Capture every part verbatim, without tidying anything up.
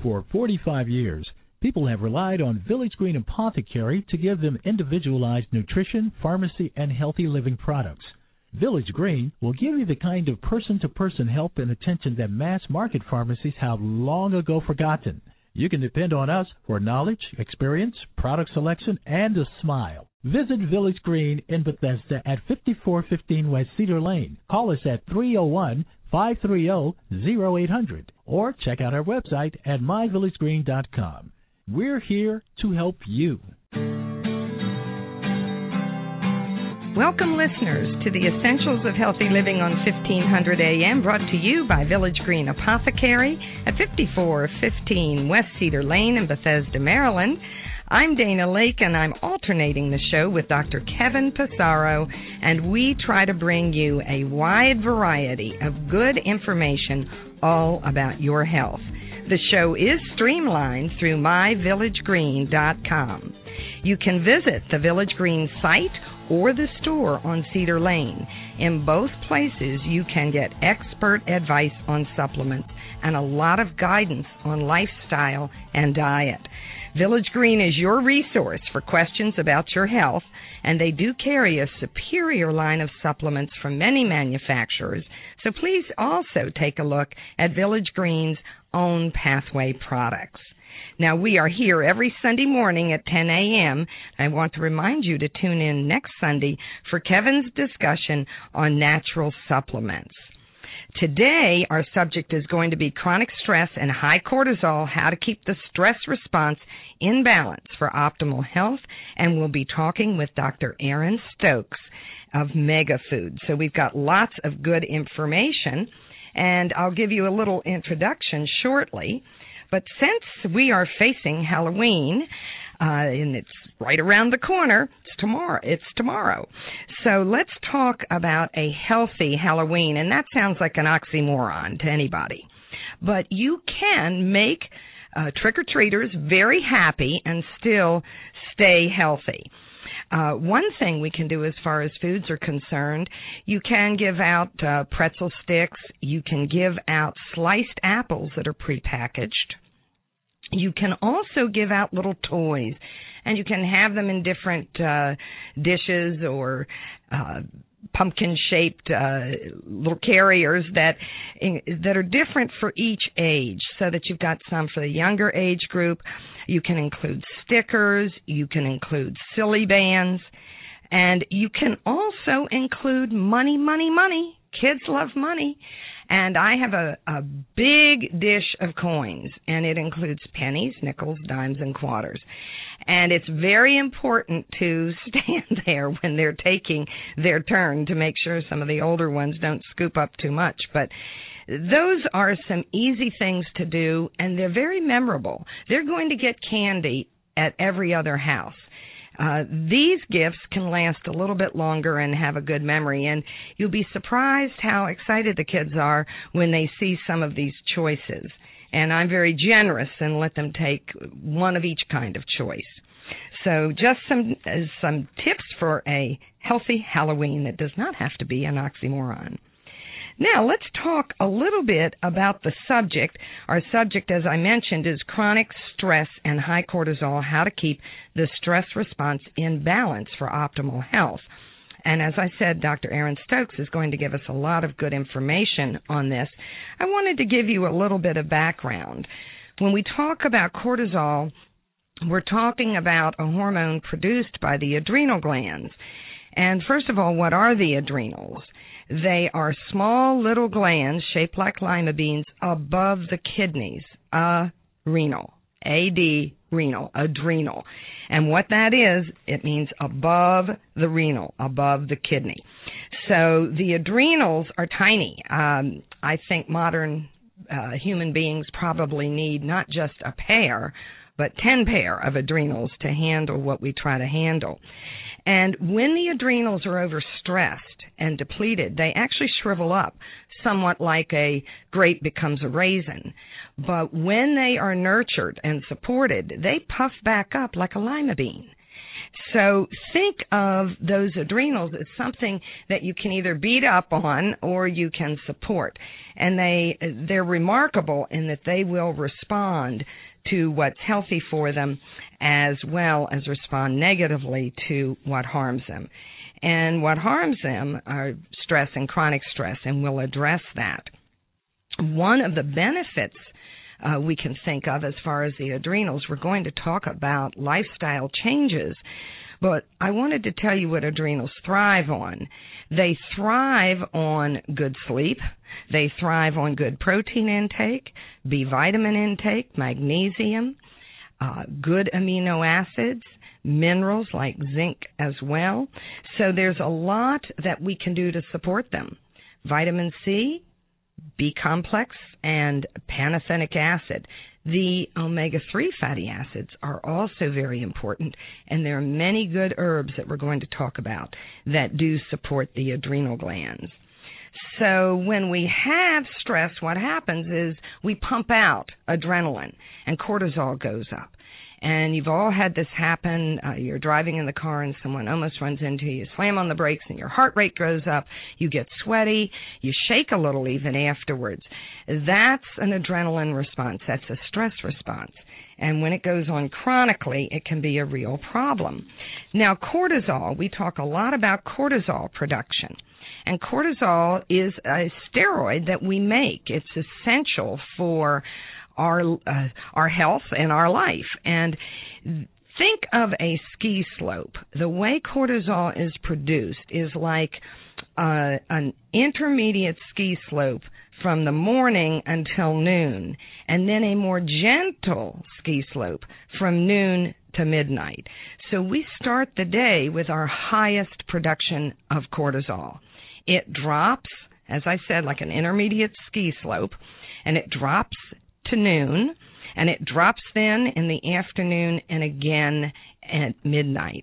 For forty-five years, people have relied on Village Green Apothecary to give them individualized nutrition, pharmacy, and healthy living products. Village Green will give you the kind of person-to-person help and attention that mass-market pharmacies have long ago forgotten. You can depend on us for knowledge, experience, product selection, and a smile. Visit Village Green in Bethesda at fifty-four fifteen West Cedar Lane. Call us at three oh one, five three zero, zero eight hundred or check out our website at my village green dot com. We're here to help you. Welcome, listeners, to the Essentials of Healthy Living on fifteen hundred A M, brought to you by Village Green Apothecary at fifty-four fifteen West Cedar Lane in Bethesda, Maryland. I'm Dana Lake, and I'm alternating the show with Doctor Kevin Passaro, and we try to bring you a wide variety of good information all about your health. The show is streamlined through my village green dot com. You can visit the Village Green site or the store on Cedar Lane. In both places, you can get expert advice on supplements and a lot of guidance on lifestyle and diet. Village Green is your resource for questions about your health, and they do carry a superior line of supplements from many manufacturers, so please also take a look at Village Green's own Pathway products. Now, we are here every Sunday morning at ten A M I want to remind you to tune in next Sunday for Kevin's discussion on natural supplements. Today, our subject is going to be chronic stress and high cortisol, how to keep the stress response in balance for optimal health, and we'll be talking with Doctor Aaron Stokes of Mega Food. So we've got lots of good information, and I'll give you a little introduction shortly. But since we are facing Halloween, uh, and it's right around the corner, it's tomorrow. It's tomorrow. So let's talk about a healthy Halloween, and that sounds like an oxymoron to anybody. But you can make uh, trick-or-treaters very happy and still stay healthy. Uh, one thing we can do as far as foods are concerned, you can give out uh, pretzel sticks. You can give out sliced apples that are prepackaged. You can also give out little toys, and you can have them in different uh, dishes or uh, pumpkin-shaped uh, little carriers that that are different for each age, so that you've got some for the younger age group. You can include stickers. You can include silly bands. And you can also include money, money, money. Kids love money. And I have a, a big dish of coins, and it includes pennies, nickels, dimes, and quarters. And it's very important to stand there when they're taking their turn to make sure some of the older ones don't scoop up too much. But those are some easy things to do, and they're very memorable. They're going to get candy at every other house. Uh, these gifts can last a little bit longer and have a good memory, and you'll be surprised how excited the kids are when they see some of these choices. And I'm very generous and let them take one of each kind of choice. So just some uh, some tips for a healthy Halloween that does not have to be an oxymoron. Now, let's talk a little bit about the subject. Our subject, as I mentioned, is chronic stress and high cortisol, how to keep the stress response in balance for optimal health. And as I said, Doctor Aaron Stokes is going to give us a lot of good information on this. I wanted to give you a little bit of background. When we talk about cortisol, we're talking about a hormone produced by the adrenal glands. And first of all, what are the adrenals? They are small little glands shaped like lima beans above the kidneys. Adrenal. A D, renal, adrenal. And what that is, it means above the renal, above the kidney. So the adrenals are tiny. Um, I think modern uh, human beings probably need not just a pair, but ten pair of adrenals to handle what we try to handle. And when the adrenals are overstressed and depleted, they actually shrivel up, somewhat like a grape becomes a raisin. But when they are nurtured and supported, they puff back up like a lima bean. So think of those adrenals as something that you can either beat up on or you can support. And they, they're remarkable in that they will respond to what's healthy for them as well as respond negatively to what harms them. And what harms them are stress and chronic stress, and we'll address that. One of the benefits uh, we can think of as far as the adrenals, we're going to talk about lifestyle changes, but I wanted to tell you what adrenals thrive on. They thrive on good sleep. They thrive on good protein intake, B vitamin intake, magnesium, uh, good amino acids, minerals like zinc as well. So there's a lot that we can do to support them. Vitamin C, B complex, and pantothenic acid. The omega three fatty acids are also very important, and there are many good herbs that we're going to talk about that do support the adrenal glands. So when we have stress, what happens is we pump out adrenaline, and cortisol goes up. And you've all had this happen. Uh, you're driving in the car and someone almost runs into you. You slam on the brakes and your heart rate goes up. You get sweaty. You shake a little even afterwards. That's an adrenaline response. That's a stress response. And when it goes on chronically, it can be a real problem. Now, cortisol, we talk a lot about cortisol production. And cortisol is a steroid that we make. It's essential for our uh, our health and our life. And think of a ski slope. The way cortisol is produced is like uh, an intermediate ski slope from the morning until noon, and then a more gentle ski slope from noon to midnight. So we start the day with our highest production of cortisol. It drops, as I said, like an intermediate ski slope, and it drops to noon, and it drops then in the afternoon and again at midnight.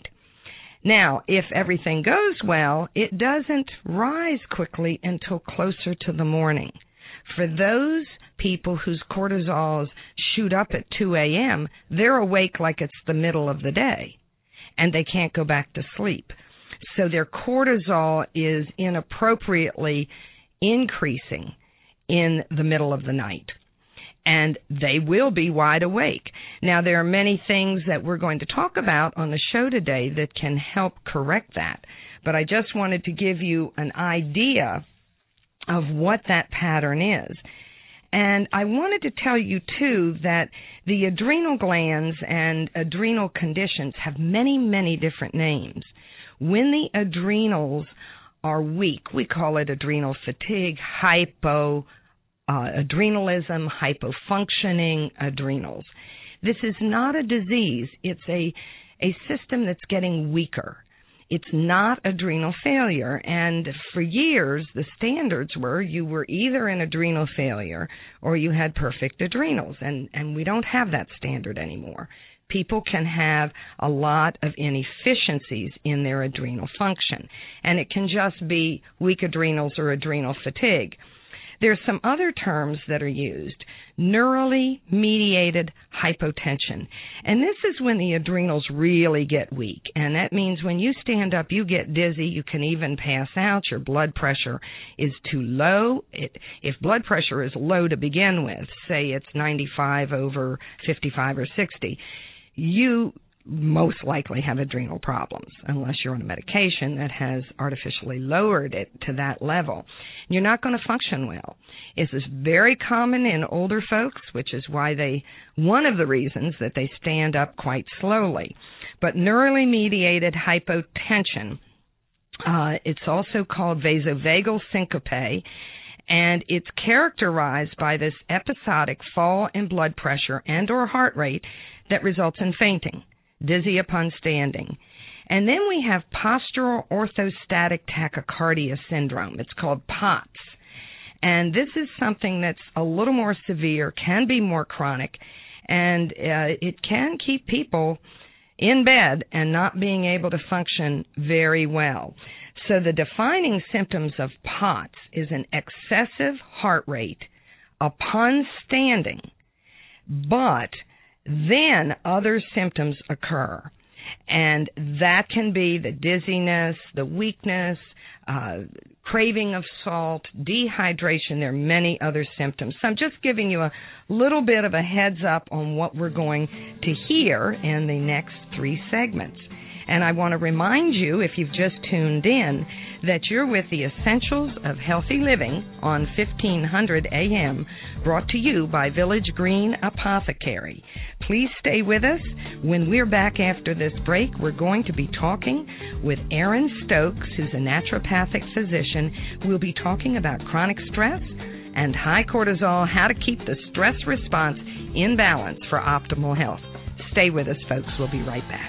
Now, if everything goes well, it doesn't rise quickly until closer to the morning. For those people whose cortisols shoot up at two a.m., they're awake like it's the middle of the day, and they can't go back to sleep. So their cortisol is inappropriately increasing in the middle of the night, and they will be wide awake. Now, there are many things that we're going to talk about on the show today that can help correct that, but I just wanted to give you an idea of what that pattern is. And I wanted to tell you, too, that the adrenal glands and adrenal conditions have many, many different names. When the adrenals are weak, we call it adrenal fatigue, hypo Uh, adrenalism, hypofunctioning adrenals. This is not a disease. It's a, a system that's getting weaker. It's not adrenal failure. And for years, the standards were you were either in adrenal failure or you had perfect adrenals. And, and we don't have that standard anymore. People can have a lot of inefficiencies in their adrenal function. And it can just be weak adrenals or adrenal fatigue. There's some other terms that are used. Neurally mediated hypotension. And this is when the adrenals really get weak. And that means when you stand up, you get dizzy. You can even pass out. Your blood pressure is too low. It, if blood pressure is low to begin with, say it's ninety-five over fifty-five or sixty, you most likely have adrenal problems unless you're on a medication that has artificially lowered it to that level. You're not going to function well. This is very common in older folks, which is why they, one of the reasons that they stand up quite slowly. But neurally mediated hypotension, uh, it's also called vasovagal syncope, and it's characterized by this episodic fall in blood pressure and or heart rate that results in fainting, dizzy upon standing. And then we have postural orthostatic tachycardia syndrome. It's called POTS. And this is something that's a little more severe, can be more chronic, and uh, it can keep people in bed and not being able to function very well. So the defining symptoms of POTS is an excessive heart rate upon standing, but then other symptoms occur. And that can be the dizziness, the weakness, uh, craving of salt, dehydration. There are many other symptoms. So I'm just giving you a little bit of a heads up on what we're going to hear in the next three segments. And I want to remind you, if you've just tuned in, that you're with the Essentials of Healthy Living on fifteen hundred A M, brought to you by Village Green Apothecary. Please stay with us. When we're back after this break, we're going to be talking with Erin Stokes, who's a naturopathic physician. We'll be talking about chronic stress and high cortisol, how to keep the stress response in balance for optimal health. Stay with us, folks. We'll be right back.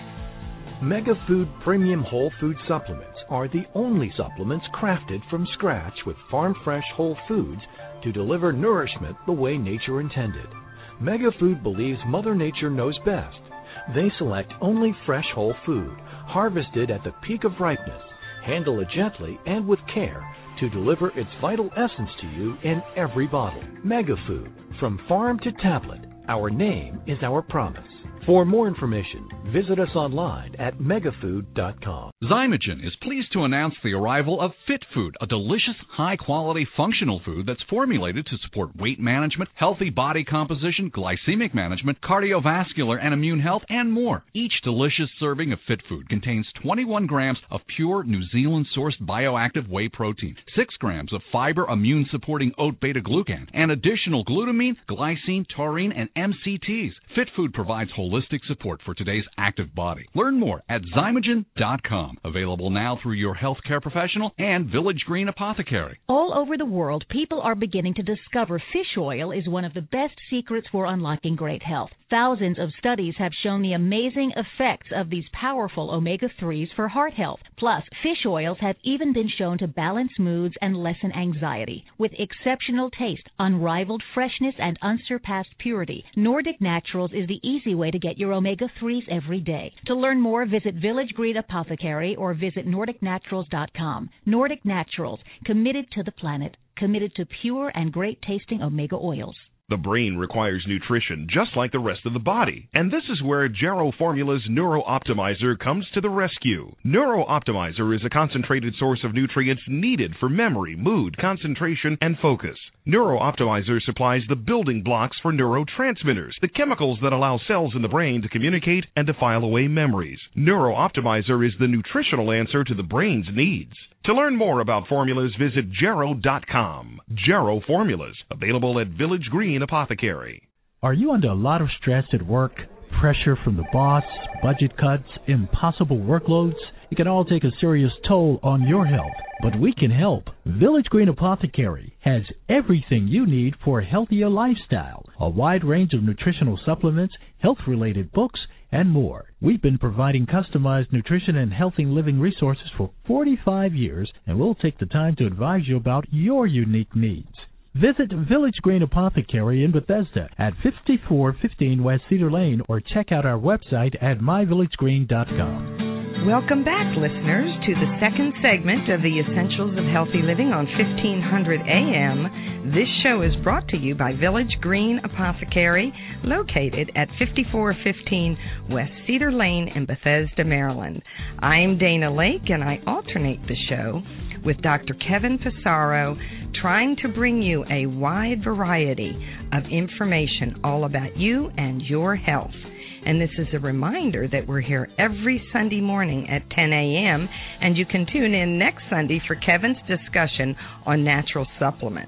Mega Food Premium Whole Food Supplements are the only supplements crafted from scratch with farm-fresh whole foods to deliver nourishment the way nature intended. Mega Food believes Mother Nature knows best. They select only fresh whole food, harvested at the peak of ripeness, handle it gently and with care to deliver its vital essence to you in every bottle. Mega Food, from farm to tablet, our name is our promise. For more information, visit us online at megafood dot com. Zymogen is pleased to announce the arrival of Fit Food, a delicious, high-quality, functional food that's formulated to support weight management, healthy body composition, glycemic management, cardiovascular and immune health, and more. Each delicious serving of Fit Food contains twenty-one grams of pure New Zealand-sourced bioactive whey protein, six grams of fiber immune-supporting oat beta-glucan, and additional glutamine, glycine, taurine, and M C Ts. Fit Food provides holistic support for today's active body. Learn more at zymogen dot com. Available now through your healthcare professional and Village Green Apothecary. All over the world, people are beginning to discover fish oil is one of the best secrets for unlocking great health. Thousands of studies have shown the amazing effects of these powerful omega threes for heart health. Plus, fish oils have even been shown to balance moods and lessen anxiety. With exceptional taste, unrivaled freshness, and unsurpassed purity, Nordic Naturals is the easy way to get your omega threes every day. To learn more, visit Village Green Apothecary or visit nordic naturals dot com. Nordic Naturals, committed to the planet, committed to pure and great-tasting omega oils. The brain requires nutrition just like the rest of the body, and this is where Jarrow Formula's Neuro Optimizer comes to the rescue. Neuro Optimizer is a concentrated source of nutrients needed for memory, mood, concentration, and focus. Neuro Optimizer supplies the building blocks for neurotransmitters, the chemicals that allow cells in the brain to communicate and to file away memories. Neuro Optimizer is the nutritional answer to the brain's needs. To learn more about formulas, visit jarrow dot com. Jarrow Formulas, available at Village Green Apothecary. Are you under a lot of stress at work? Pressure from the boss, budget cuts, impossible workloads? It can all take a serious toll on your health, but we can help. Village Green Apothecary has everything you need for a healthier lifestyle, a wide range of nutritional supplements, health-related books, and more. We've been providing customized nutrition and healthy living resources for forty-five years, and we'll take the time to advise you about your unique needs. Visit Village Green Apothecary in Bethesda at fifty-four fifteen West Cedar Lane, or check out our website at my village green dot com. Welcome back, listeners, to the second segment of the Essentials of Healthy Living on fifteen hundred A M. This show is brought to you by Village Green Apothecary, located at fifty-four fifteen West Cedar Lane in Bethesda, Maryland. I'm Dana Lake, and I alternate the show with Doctor Kevin Passaro, trying to bring you a wide variety of information all about you and your health. And this is a reminder that we're here every Sunday morning at ten A M, and you can tune in next Sunday for Kevin's discussion on natural supplements.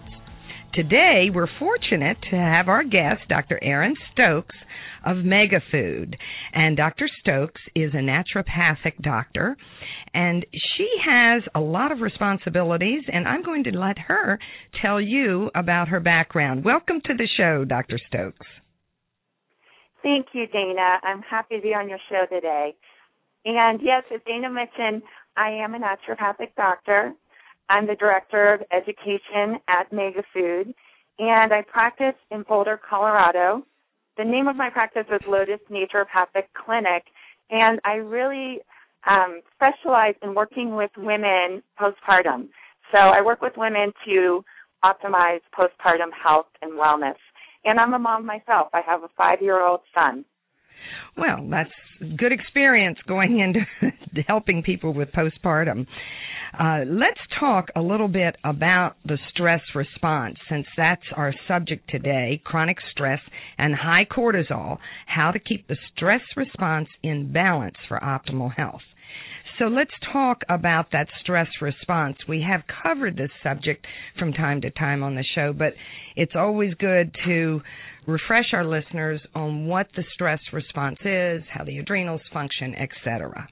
Today, we're fortunate to have our guest, Doctor Erin Stokes of Mega Food. And Doctor Stokes is a naturopathic doctor, and she has a lot of responsibilities, and I'm going to let her tell you about her background. Welcome to the show, Doctor Stokes. Thank you, Dana. I'm happy to be on your show today. And yes, as Dana mentioned, I am a naturopathic doctor. I'm the director of education at Mega Food, and I practice in Boulder, Colorado. The name of my practice is Lotus Naturopathic Clinic, and I really um, specialize in working with women postpartum. So I work with women to optimize postpartum health and wellness. And I'm a mom myself. I have a five-year-old son. Well, that's good experience going into helping people with postpartum. Uh, let's talk a little bit about the stress response, since that's our subject today, chronic stress and high cortisol, how to keep the stress response in balance for optimal health. So let's talk about that stress response. We have covered this subject from time to time on the show, but it's always good to refresh our listeners on what the stress response is, how the adrenals function, et cetera.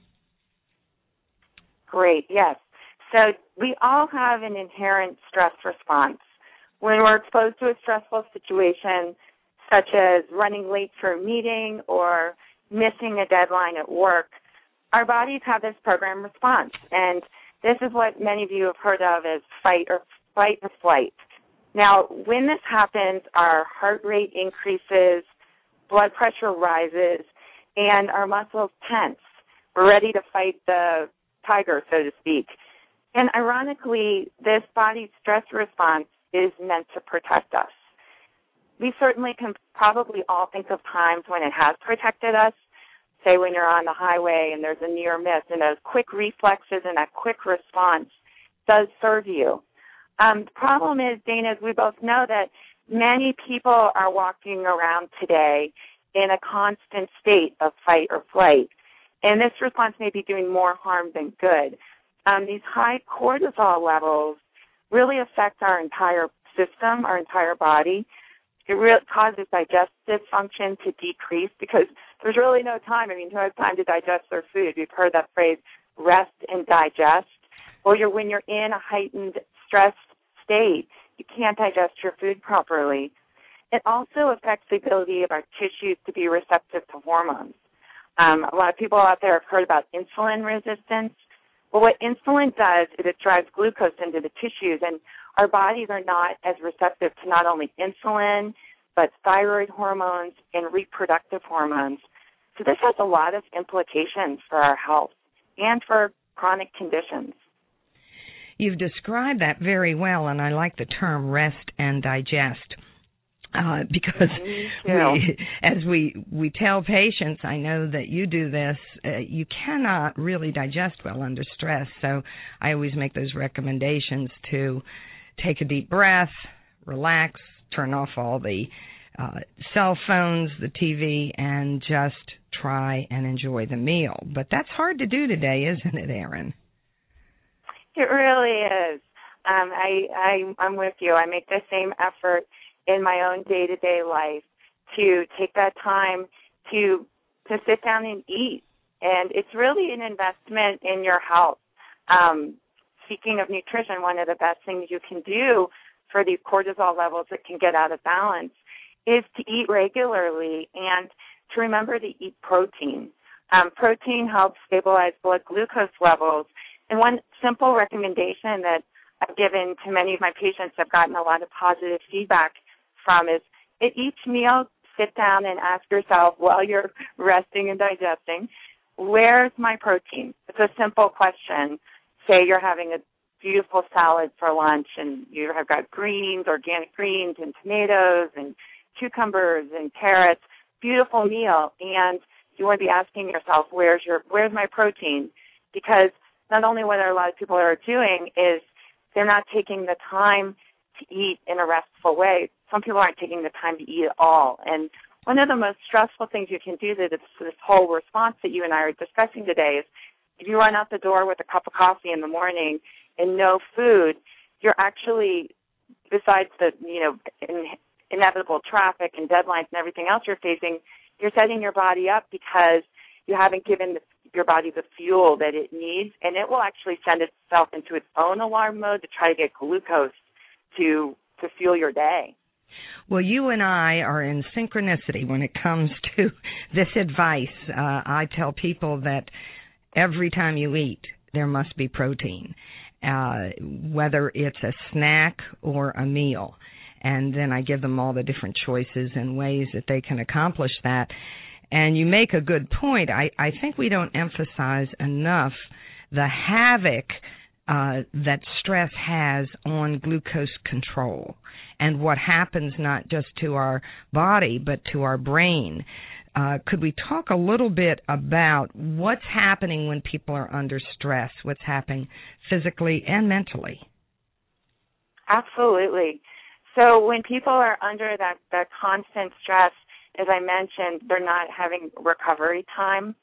Great, yes. So we all have an inherent stress response. When we're exposed to a stressful situation, such as running late for a meeting or missing a deadline at work, our bodies have this program response, and this is what many of you have heard of as fight or fight or flight. Now, when this happens, our heart rate increases, blood pressure rises, and our muscles tense. We're ready to fight the tiger, so to speak. And ironically, this body's stress response is meant to protect us. We certainly can probably all think of times when it has protected us. Say when you're on the highway and there's a near miss, and those quick reflexes and that quick response does serve you. Um, the problem is, Dana, as we both know, that many people are walking around today in a constant state of fight or flight, and this response may be doing more harm than good. Um, these high cortisol levels really affect our entire system, our entire body. It really causes digestive function to decrease because there's really no time. I mean, who has time to digest their food? We've heard that phrase, rest and digest. Or you're, when you're in a heightened stress state, you can't digest your food properly. It also affects the ability of our tissues to be receptive to hormones. Um, a lot of people out there have heard about insulin resistance. Well, what insulin does is it drives glucose into the tissues, and our bodies are not as receptive to not only insulin, but thyroid hormones and reproductive hormones. So this has a lot of implications for our health and for chronic conditions. You've described that very well, and I like the term rest and digest. Uh, because we, as we we tell patients, I know that you do this, uh, you cannot really digest well under stress. So I always make those recommendations to take a deep breath, relax, turn off all the uh, cell phones, the T V, and just try and enjoy the meal. But that's hard to do today, isn't it, Erin? It really is. Um, I, I, I'm with you. I make the same effort in my own day-to-day life to take that time to to sit down and eat. And it's really an investment in your health. Um, speaking of nutrition, one of the best things you can do for these cortisol levels that can get out of balance is to eat regularly and to remember to eat protein. Um, protein helps stabilize blood glucose levels. And one simple recommendation that I've given to many of my patients, I've gotten a lot of positive feedback from, is at each meal, sit down and ask yourself while you're resting and digesting, where's my protein? It's a simple question. Say you're having a beautiful salad for lunch and you have got greens, organic greens and tomatoes and cucumbers and carrots, beautiful meal, and you want to be asking yourself, where's your where's my protein? Because not only what a lot of people are doing is they're not taking the time to eat in a restful way. Some people aren't taking the time to eat at all. And one of the most stressful things you can do to this, this whole response that you and I are discussing today is if you run out the door with a cup of coffee in the morning and no food, you're actually, besides the, you know, in, inevitable traffic and deadlines and everything else you're facing, you're setting your body up because you haven't given the, your body the fuel that it needs, and it will actually send itself into its own alarm mode to try to get glucose to to fuel your day. Well, you and I are in synchronicity when it comes to this advice. Uh, I tell people that every time you eat, there must be protein, uh, whether it's a snack or a meal. And then I give them all the different choices and ways that they can accomplish that. And you make a good point. I, I think we don't emphasize enough the havoc uh, that stress has on glucose control and what happens not just to our body but to our brain. Uh, could we talk a little bit about what's happening when people are under stress, what's happening physically and mentally? Absolutely. So when people are under that, that constant stress, as I mentioned, they're not having recovery time.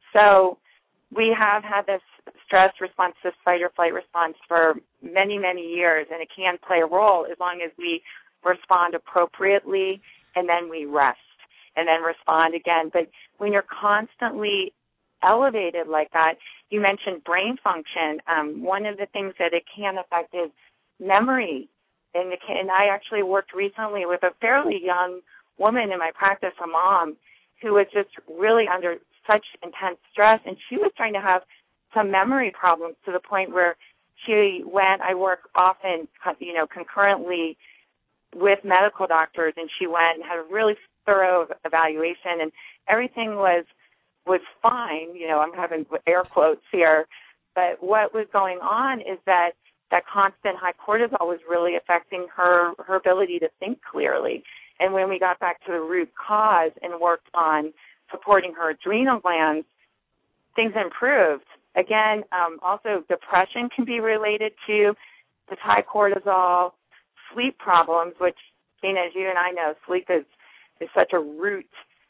So we have had this stress response, this fight or flight response for many, many years, and it can play a role as long as we respond appropriately and then we rest and then respond again. But when you're constantly elevated like that, you mentioned brain function. Um, one of the things that it can affect is memory. And, it can, and I actually worked recently with a fairly young woman in my practice, a mom, who was just really under such intense stress, and she was trying to have some memory problems to the point where she went, I work often, you know, concurrently with medical doctors, and she went and had a really thorough evaluation, and everything was was fine. You know, I'm having air quotes here, but what was going on is that that constant high cortisol was really affecting her, her ability to think clearly. And when we got back to the root cause and worked on supporting her adrenal glands, things improved. Again, um, also depression can be related to this high cortisol, sleep problems, which, Dana, as you and I know, sleep is, is such a root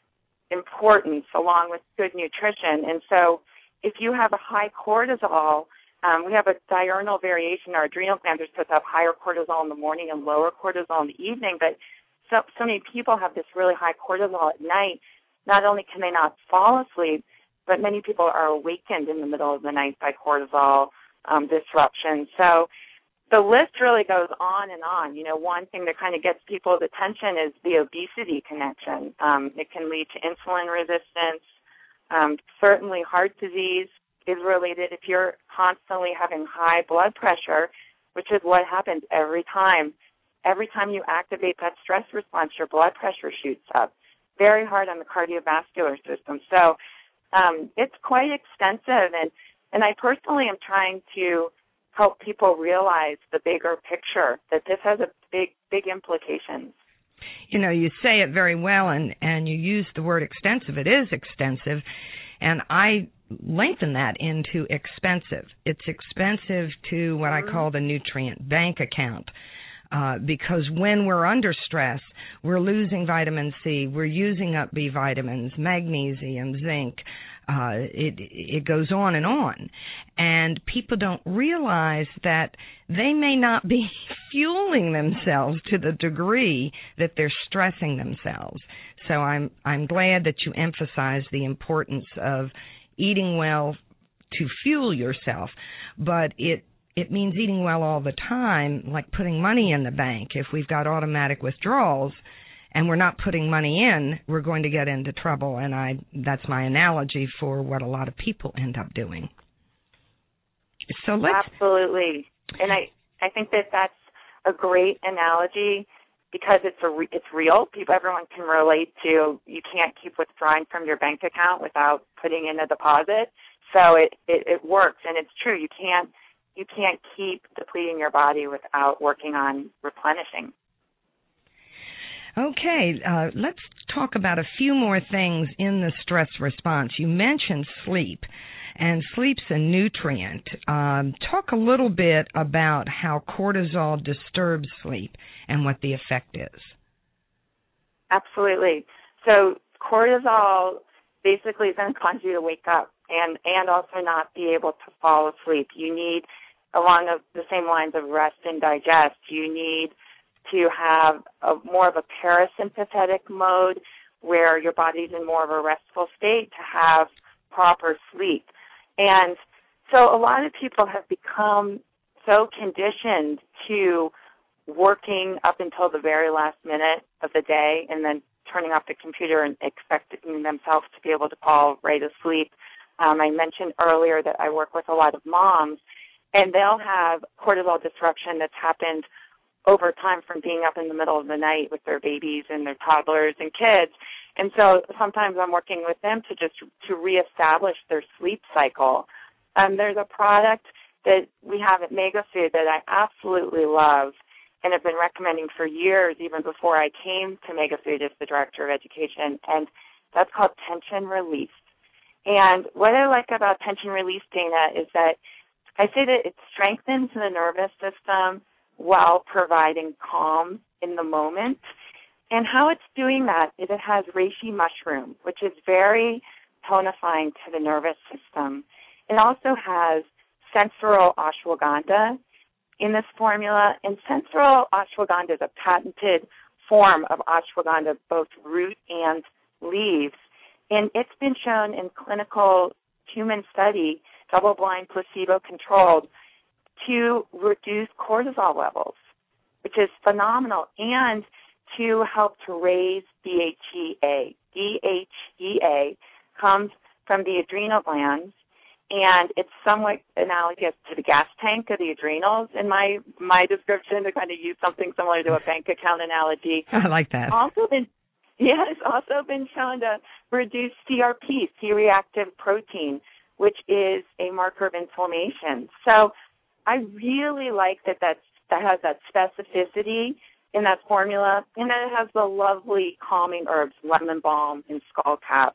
importance along with good nutrition. And so if you have a high cortisol, um, we have a diurnal variation. Our adrenal glands are supposed to have higher cortisol in the morning and lower cortisol in the evening, but so, so many people have this really high cortisol at night. Not only can they not fall asleep, but many people are awakened in the middle of the night by cortisol um, disruption. So the list really goes on and on. You know, one thing that kind of gets people's attention is the obesity connection. Um, it can lead to insulin resistance. Um, certainly heart disease is related. If you're constantly having high blood pressure, which is what happens every time, every time you activate that stress response, your blood pressure shoots up. Very hard on the cardiovascular system. So um, it's quite extensive, and, and I personally am trying to help people realize the bigger picture, that this has a big, big implications. You know, you say it very well, and, and you use the word extensive. It is extensive, and I lengthen that into expensive. It's expensive to what I call the nutrient bank account. Uh, because when we're under stress, we're losing vitamin C, we're using up B vitamins, magnesium, zinc. Uh, it it goes on and on. And people don't realize that they may not be fueling themselves to the degree that they're stressing themselves. So I'm I'm glad that you emphasize the importance of eating well to fuel yourself, but it It means eating well all the time, like putting money in the bank. If we've got automatic withdrawals and we're not putting money in, we're going to get into trouble. And I that's my analogy for what a lot of people end up doing. So let's Absolutely. And I, I think that that's a great analogy because it's a re, it's real. People, everyone can relate to you can't keep withdrawing from your bank account without putting in a deposit. So it, it, it works, and it's true. You can't You can't keep depleting your body without working on replenishing. Okay, uh, let's talk about a few more things in the stress response. You mentioned sleep, and sleep's a nutrient. Um, talk a little bit about how cortisol disturbs sleep and what the effect is. Absolutely. So cortisol basically is going to cause you to wake up and, and also not be able to fall asleep. You need, along the same lines of rest and digest, you need to have a, more of a parasympathetic mode where your body's in more of a restful state to have proper sleep. And so a lot of people have become so conditioned to working up until the very last minute of the day and then turning off the computer and expecting themselves to be able to fall right asleep. Um, I mentioned earlier that I work with a lot of moms, and they'll have cortisol disruption that's happened over time from being up in the middle of the night with their babies and their toddlers and kids. And so sometimes I'm working with them to just to reestablish their sleep cycle. Um, there's a product that we have at MegaFood that I absolutely love and have been recommending for years, even before I came to MegaFood as the Director of Education, and That's called tension release. And what I like about tension release, Dana, is that I say that it strengthens the nervous system while providing calm in the moment. And how it's doing that is it has reishi mushroom, which is very tonifying to the nervous system. It also has sensoral ashwagandha in this formula, and sensoral ashwagandha is a patented form of ashwagandha, both root and leaves, and it's been shown in clinical human study, double-blind, placebo-controlled, to reduce cortisol levels, which is phenomenal, and to help to raise D H E A. D H E A comes from the adrenal glands, and it's somewhat analogous to the gas tank of the adrenals in my my description, to kind of use something similar to a bank account analogy. I like that. Also been, yeah, it's also been shown to reduce C R P, C-reactive protein, which is a marker of inflammation. So I really like that that's, that has that specificity in that formula, and then it has the lovely calming herbs, lemon balm and skullcap.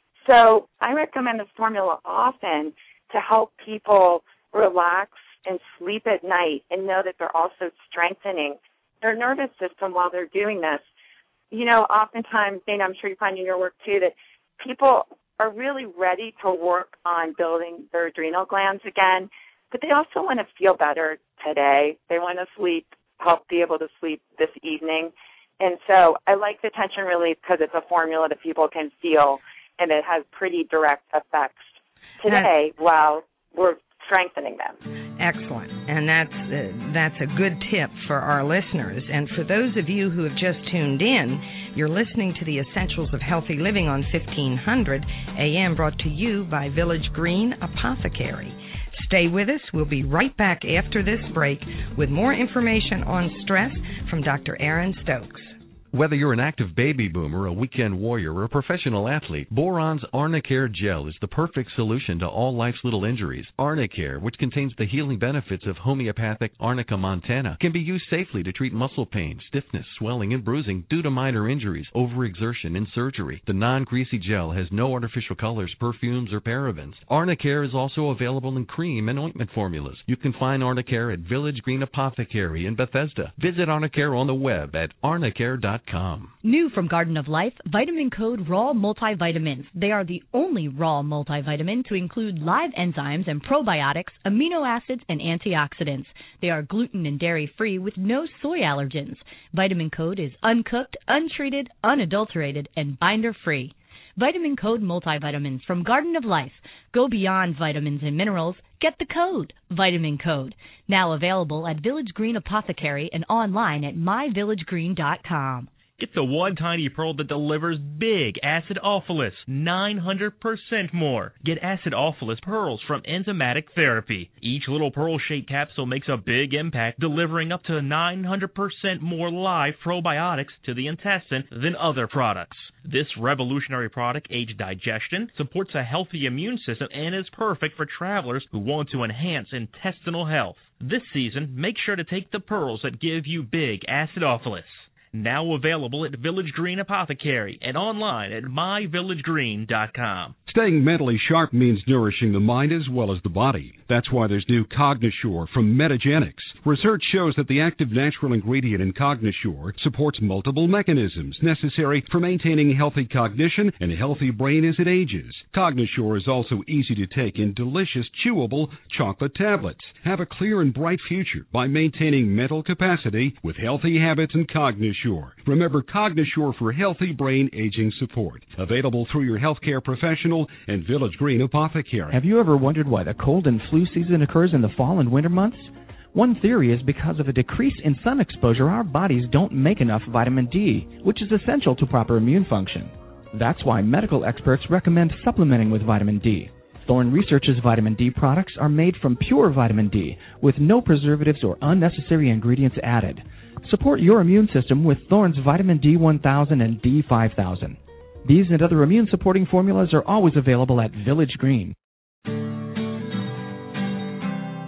So I recommend this formula often to help people relax and sleep at night and know that they're also strengthening their nervous system while they're doing this. You know, oftentimes, Dana, I'm sure you find in your work too, that people are really ready to work on building their adrenal glands again, but they also want to feel better today. They want to sleep, help be able to sleep this evening. And so I like the tension relief because it's a formula that people can feel, and it has pretty direct effects today that's, while we're strengthening them. Excellent. And that's uh, that's a good tip for our listeners. And for those of you who have just tuned in, you're listening to the Essentials of Healthy Living on fifteen hundred A M, brought to you by Village Green Apothecary. Stay with us. We'll be right back after this break with more information on stress from Doctor Aaron Stokes. Whether you're an active baby boomer, a weekend warrior, or a professional athlete, Boron's Arnicare Gel is the perfect solution to all life's little injuries. Arnicare, which contains the healing benefits of homeopathic Arnica montana, can be used safely to treat muscle pain, stiffness, swelling, and bruising due to minor injuries, overexertion, and surgery. The non-greasy gel has no artificial colors, perfumes, or parabens. Arnicare is also available in cream and ointment formulas. You can find Arnicare at Village Green Apothecary in Bethesda. Visit Arnicare on the web at arnicare dot com. New from Garden of Life, Vitamin Code Raw Multivitamins. They are the only raw multivitamin to include live enzymes and probiotics, amino acids, and antioxidants. They are gluten and dairy-free with no soy allergens. Vitamin Code is uncooked, untreated, unadulterated, and binder-free. Vitamin Code Multivitamins from Garden of Life. Go beyond vitamins and minerals. Get the code, Vitamin Code. Now available at Village Green Apothecary and online at my village green dot com. Get the one tiny pearl that delivers big acidophilus, nine hundred percent more. Get acidophilus pearls from Enzymatic Therapy. Each little pearl-shaped capsule makes a big impact, delivering up to nine hundred percent more live probiotics to the intestine than other products. This revolutionary product aids digestion, supports a healthy immune system, and is perfect for travelers who want to enhance intestinal health. This season, make sure to take the pearls that give you big acidophilus. Now available at Village Green Apothecary and online at my village green dot com. Staying mentally sharp means nourishing the mind as well as the body. That's why there's new Cognisure from Metagenics. Research shows that the active natural ingredient in Cognisure supports multiple mechanisms necessary for maintaining healthy cognition and a healthy brain as it ages. Cognisure is also easy to take in delicious, chewable chocolate tablets. Have a clear and bright future by maintaining mental capacity with healthy habits and Cognisure. Remember, Cognisure for healthy brain aging support. Available through your healthcare professional and Village Green Apothecary. Have you ever wondered why the cold and flu season occurs in the fall and winter months? One theory is because of a decrease in sun exposure, our bodies don't make enough vitamin D, which is essential to proper immune function. That's why medical experts recommend supplementing with vitamin D. Thorne Research's vitamin D products are made from pure vitamin D, with no preservatives or unnecessary ingredients added. Support your immune system with Thorne's vitamin D one thousand and D five thousand. These and other immune-supporting formulas are always available at Village Green.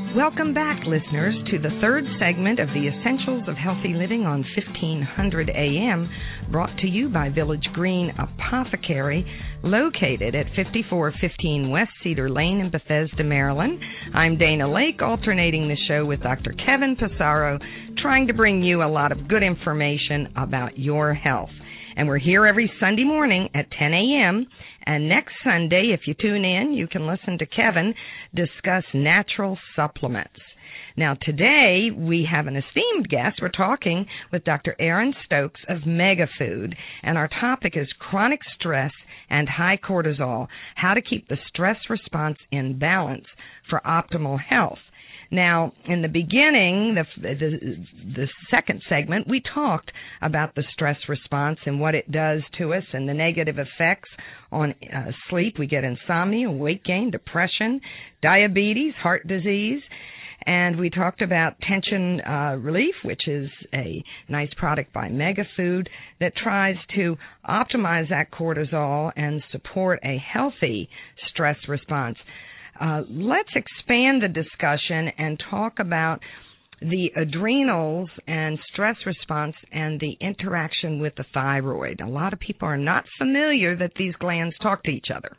Welcome back, listeners, to the third segment of the Essentials of Healthy Living on fifteen hundred A M, brought to you by Village Green Apothecary, located at fifty-four fifteen West Cedar Lane in Bethesda, Maryland. I'm Dana Lake, alternating the show with Doctor Kevin Passaro, trying to bring you a lot of good information about your health. And we're here every Sunday morning at ten A M, and next Sunday, if you tune in, you can listen to Kevin discuss natural supplements. Now, today, we have an esteemed guest. We're talking with Doctor Aaron Stokes of Megafood, and our topic is chronic stress and high cortisol, how to keep the stress response in balance for optimal health. Now, in the beginning, the, the the second segment, we talked about the stress response and what it does to us and the negative effects on uh, sleep. We get insomnia, weight gain, depression, diabetes, heart disease. And we talked about Tension uh, Relief, which is a nice product by Megafood that tries to optimize that cortisol and support a healthy stress response. Uh, let's expand the discussion and talk about the adrenals and stress response and the interaction with the thyroid. A lot of people are not familiar that these glands talk to each other.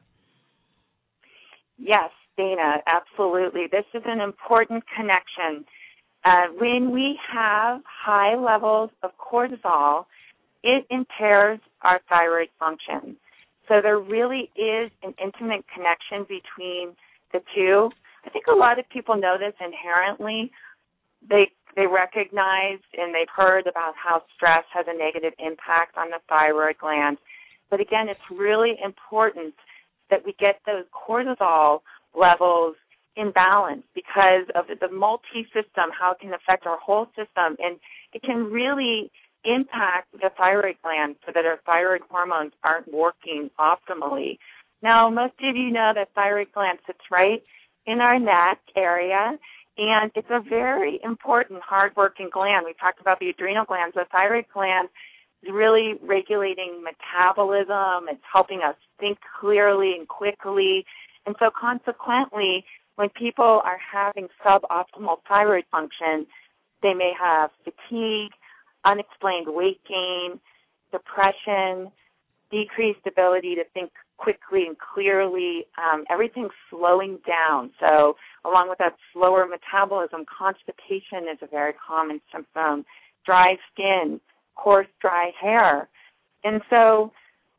Yes, Dana, absolutely. This is an important connection. Uh, when we have high levels of cortisol, it impairs our thyroid function. So there really is an intimate connection between the two. I think a lot of people know this inherently. They they recognize and they've heard about how stress has a negative impact on the thyroid gland. But again, it's really important that we get those cortisol levels in balance because of the multi-system, how it can affect our whole system. And it can really impact the thyroid gland so that our thyroid hormones aren't working optimally. Now, most of you know that thyroid gland sits right in our neck area, and it's a very important, hard-working gland. We talked about the adrenal glands. The thyroid gland is really regulating metabolism. It's helping us think clearly and quickly. And so consequently, when people are having suboptimal thyroid function, they may have fatigue, unexplained weight gain, depression, decreased ability to think quickly and clearly, um, everything's slowing down. So along with that slower metabolism, constipation is a very common symptom, dry skin, coarse, dry hair. And so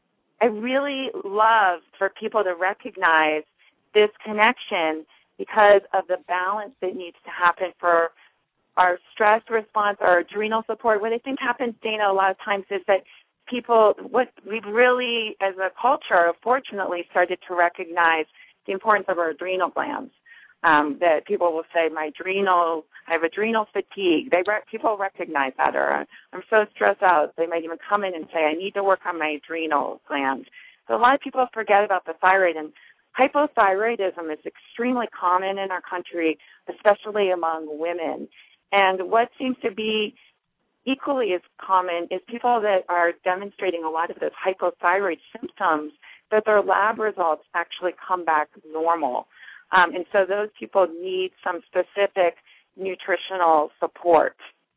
I really love for people to recognize this connection because of the balance that needs to happen for our stress response, our adrenal support. What I think happens, Dana, a lot of times is that people, what we've really, as a culture, fortunately started to recognize the importance of our adrenal glands. Um, that people will say, my adrenal, I have adrenal fatigue. They re- people recognize that, or I'm so stressed out. They might even come in and say, I need to work on my adrenal glands. So a lot of people forget about the thyroid, and hypothyroidism is extremely common in our country, especially among women. And what seems to be equally as common is people that are demonstrating a lot of those hypothyroid symptoms, that their lab results actually come back normal. Um, and so those people need some specific nutritional support.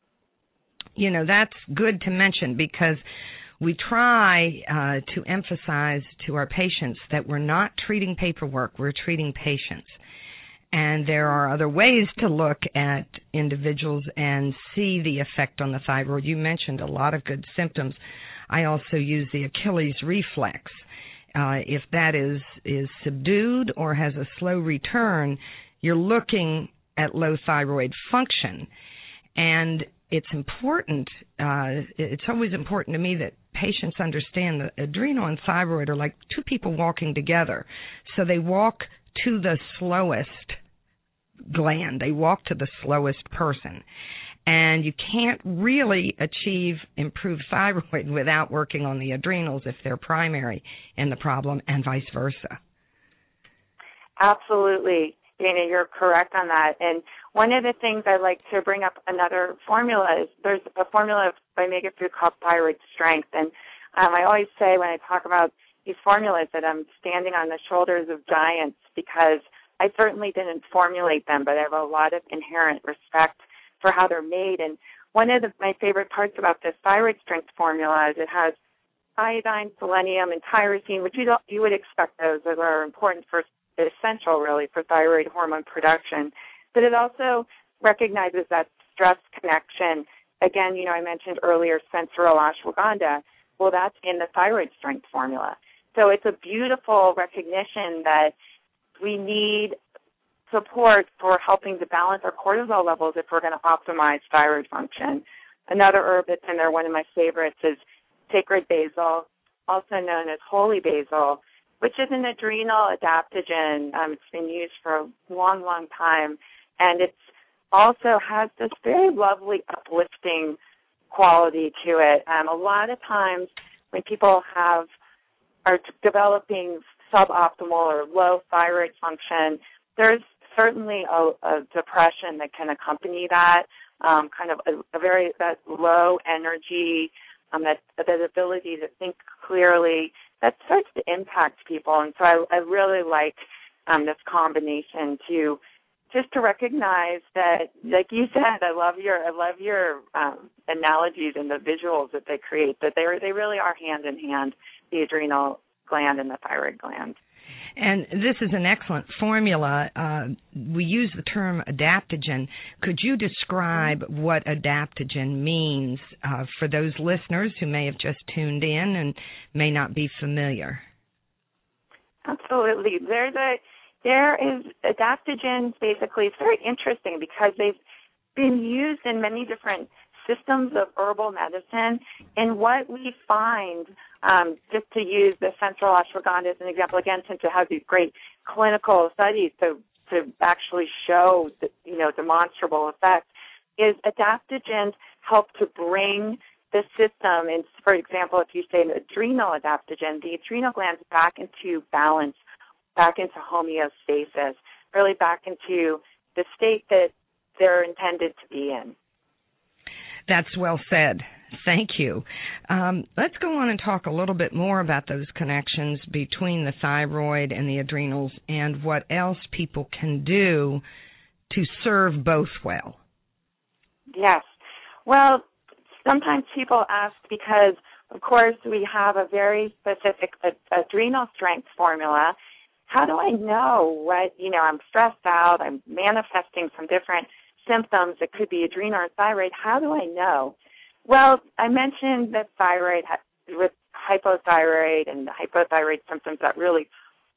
You know, that's good to mention because we try uh, to emphasize to our patients that we're not treating paperwork, we're treating patients. And there are other ways to look at individuals and see the effect on the thyroid. You mentioned a lot of good symptoms. I also use the Achilles reflex. Uh, if that is, is subdued or has a slow return, you're looking at low thyroid function. And it's important, uh, it's always important to me that patients understand that adrenal and thyroid are like two people walking together. So they walk to the slowest gland. They walk to the slowest person. And you can't really achieve improved thyroid without working on the adrenals if they're primary in the problem, and vice versa. Absolutely. Dana, you're correct on that. And one of the things I like to bring up, another formula, is there's a formula by Megafood called Thyroid Strength. And um, I always say when I talk about these formulas that I'm standing on the shoulders of giants because I certainly didn't formulate them, but I have a lot of inherent respect for how they're made. And one of the, my favorite parts about this thyroid strength formula is it has iodine, selenium, and tyrosine, which you, don't, you would expect those that are important for, essential really for thyroid hormone production. But it also recognizes that stress connection. Again, you know, I mentioned earlier sensoryl ashwagandha. Well, that's in the thyroid strength formula. So it's a beautiful recognition that we need support for helping to balance our cortisol levels if we're going to optimize thyroid function. Another herb that's in there, one of my favorites, is sacred basil, also known as holy basil, which is an adrenal adaptogen. Um, it's been used for a long, long time, and it also has this very lovely uplifting quality to it. Um, a lot of times when people have are developing suboptimal or low thyroid function, there's certainly a, a depression that can accompany that, um, kind of a, a very that low energy, um, that that ability to think clearly, that starts to impact people. And so I, I really like um, this combination to just to recognize that, like you said, I love your I love your um, analogies and the visuals that they create. That they they really are hand in hand, the adrenal gland and the thyroid gland. And this is an excellent formula. Uh, we use the term adaptogen. Could you describe what adaptogen means uh, for those listeners who may have just tuned in and may not be familiar? Absolutely. There's a, there is adaptogens, basically. It's very interesting because they've been used in many different systems of herbal medicine. And what we find, um, just to use the sensoryl ashwagandha as an example, again, since it has these great clinical studies to, to actually show, the, you know, demonstrable effects, is adaptogens help to bring the system, and for example, if you say an adrenal adaptogen, the adrenal glands back into balance, back into homeostasis, really back into the state that they're intended to be in. That's well said. Thank you. Um, let's go on and talk a little bit more about those connections between the thyroid and the adrenals and what else people can do to serve both well. Yes. Well, sometimes people ask because, of course, we have a very specific adrenal strength formula. How do I know what, you know, I'm stressed out, I'm manifesting some different symptoms that could be adrenal or thyroid? How do I know? Well, I mentioned that thyroid with hypothyroid and the hypothyroid symptoms, that really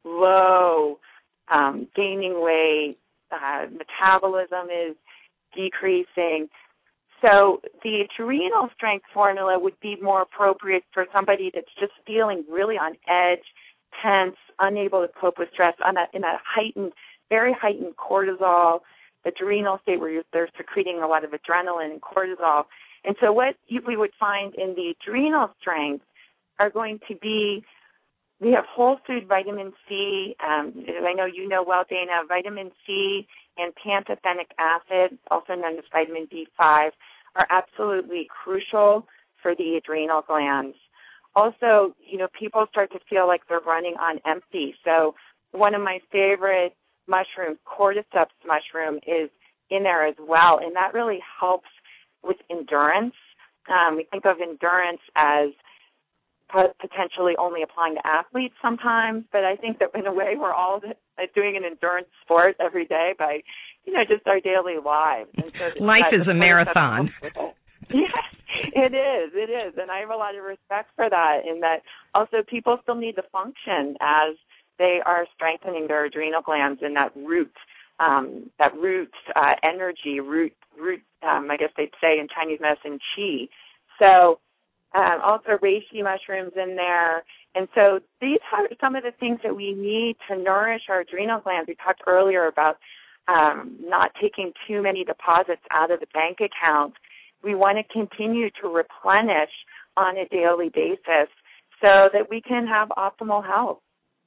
low um, gaining weight, uh, metabolism is decreasing. So the adrenal strength formula would be more appropriate for somebody that's just feeling really on edge, tense, unable to cope with stress, on that, in that heightened, very heightened cortisol, adrenal state where you're, they're secreting a lot of adrenaline and cortisol. And so what you, we would find in the adrenal strength are going to be, we have whole food vitamin C. Um, I know you know well, Dana, vitamin C and pantothenic acid, also known as vitamin B five, are absolutely crucial for the adrenal glands. Also, you know, people start to feel like they're running on empty. So one of my favorite mushrooms, cordyceps mushroom, is in there as well, and that really helps with endurance. Um, we think of endurance as potentially only applying to athletes sometimes, but I think that in a way we're all doing an endurance sport every day by, you know, just our daily lives. And so life is a marathon. Yes, it is, it is, and I have a lot of respect for that, in that also people still need to function as they are strengthening their adrenal glands in that root, um, that root uh, energy, root, root. Um, I guess they'd say in Chinese medicine, qi. So um, also reishi mushrooms in there. And so these are some of the things that we need to nourish our adrenal glands. We talked earlier about um, not taking too many deposits out of the bank account. We want to continue to replenish on a daily basis so that we can have optimal health.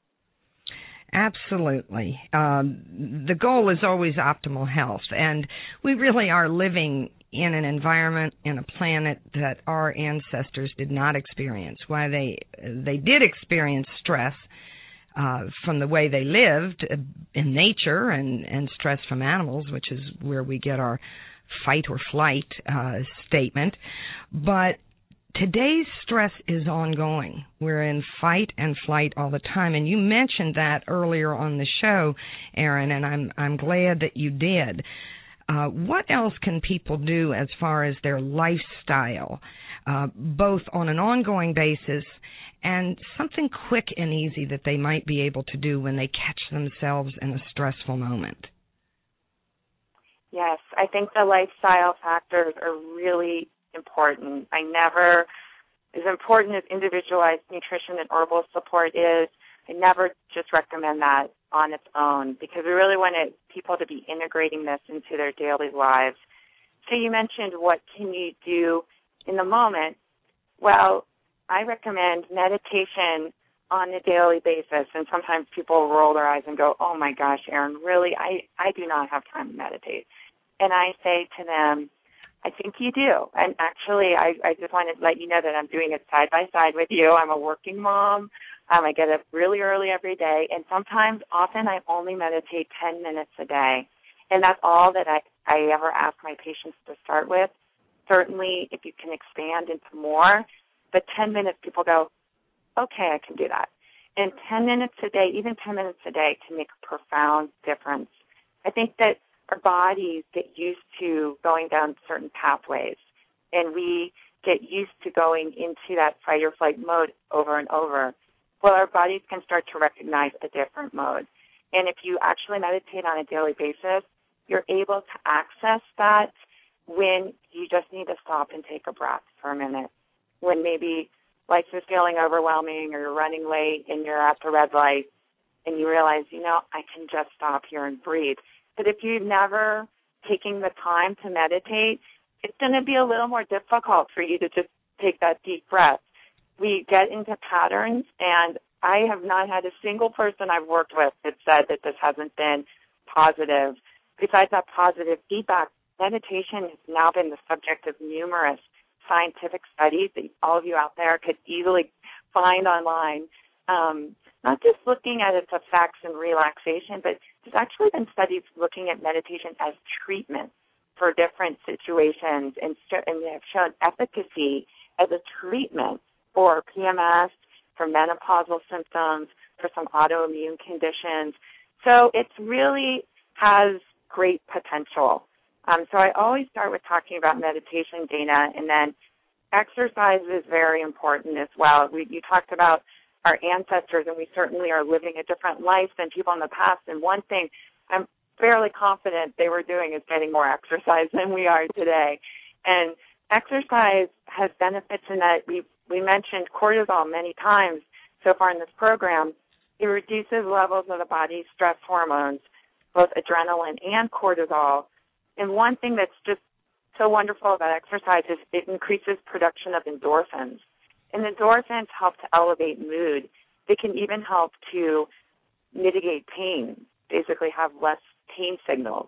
Absolutely. Um, the goal is always optimal health, and we really are living in an environment, in a planet that our ancestors did not experience. While they they did experience stress, uh, from the way they lived in nature and, and stress from animals, which is where we get our fight or flight uh, statement. But today's stress is ongoing. We're in fight and flight all the time. And you mentioned that earlier on the show, Erin, and I'm I'm glad that you did. Uh, what else can people do as far as their lifestyle, uh, both on an ongoing basis and something quick and easy that they might be able to do when they catch themselves in a stressful moment? Yes, I think the lifestyle factors are really important. I never, as important as individualized nutrition and herbal support is, I never just recommend that on its own, because we really want it, people to be integrating this into their daily lives. So you mentioned, what can you do in the moment? Well, I recommend meditation on a daily basis, and sometimes people roll their eyes and go, oh my gosh, Erin, really, I, I do not have time to meditate. And I say to them, I think you do. And actually, I, I just want to let you know that I'm doing it side by side with you. I'm a working mom. Um, I get up really early every day, and sometimes, often, I only meditate ten minutes a day. And that's all that I, I ever ask my patients to start with. Certainly, if you can expand into more, but ten minutes, people go, okay, I can do that. And ten minutes a day, even ten minutes a day, can make a profound difference. I think that our bodies get used to going down certain pathways, and we get used to going into that fight or flight mode over and over. Well, our bodies can start to recognize a different mode. And if you actually meditate on a daily basis, you're able to access that when you just need to stop and take a breath for a minute. When maybe life is feeling overwhelming, or you're running late and you're at the red light and you realize, you know, I can just stop here and breathe. But if you've never taken the time to meditate, it's going to be a little more difficult for you to just take that deep breath. We get into patterns, and I have not had a single person I've worked with that said that this hasn't been positive. Besides that positive feedback, meditation has now been the subject of numerous scientific studies that all of you out there could easily find online. Um, not just looking at its effects and relaxation, but there's actually been studies looking at meditation as treatment for different situations, and, and they have shown efficacy as a treatment for P M S, for menopausal symptoms, for some autoimmune conditions. So it really has great potential. Um, so I always start with talking about meditation, Dana, and then exercise is very important as well. We, you talked about our ancestors, and we certainly are living a different life than people in the past. And one thing I'm fairly confident they were doing is getting more exercise than we are today. And exercise has benefits in that we we mentioned cortisol many times so far in this program. It reduces levels of the body's stress hormones, both adrenaline and cortisol. And one thing that's just so wonderful about exercise is it increases production of endorphins. And endorphins help to elevate mood. They can even help to mitigate pain, basically have less pain signals.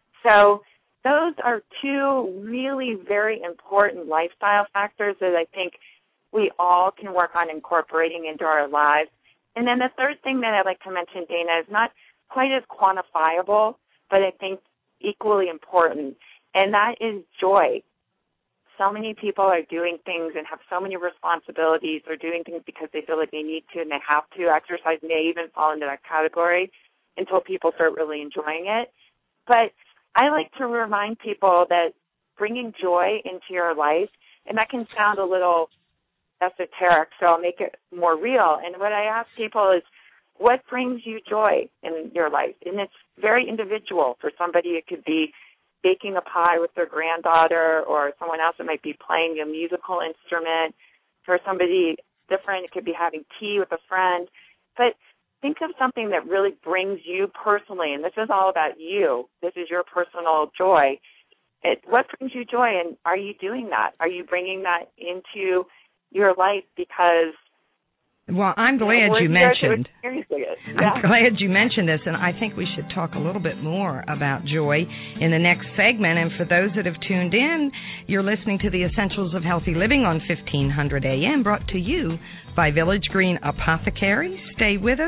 So those are two really very important lifestyle factors that I think we all can work on incorporating into our lives. And then the third thing that I'd like to mention, Dana, is not quite as quantifiable, but I think equally important, and that is joy. So many people are doing things and have so many responsibilities, or doing things because they feel like they need to and they have to. Exercise may even fall into that category until people start really enjoying it. But I like to remind people that bringing joy into your life, and that can sound a little esoteric, so I'll make it more real. And what I ask people is, what brings you joy in your life? And it's very individual. For somebody, it could be baking a pie with their granddaughter, or someone else, it might be playing a musical instrument. For somebody different, it could be having tea with a friend. But think of something that really brings you personally, and this is all about you. This is your personal joy. It, what brings you joy, and are you doing that? Are you bringing that into your life? Because Well, I'm glad you mentioned. Yeah. I'm glad you mentioned this, and I think we should talk a little bit more about joy in the next segment. And for those that have tuned in, you're listening to the Essentials of Healthy Living on fifteen hundred A M, brought to you by Village Green Apothecary. Stay with us.